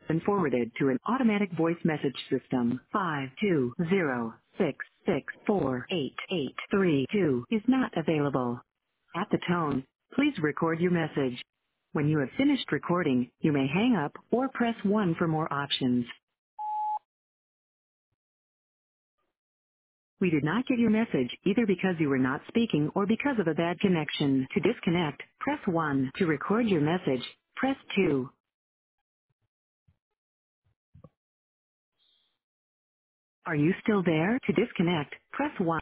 been forwarded to an automatic voice message system. 52066488832 is not available. At the tone, please record your message. When you have finished recording, you may hang up or press 1 for more options. We did not get your message either because you were not speaking or because of a bad connection. To disconnect, press 1. To record your message, press 2. Are you still there? To disconnect, press 1.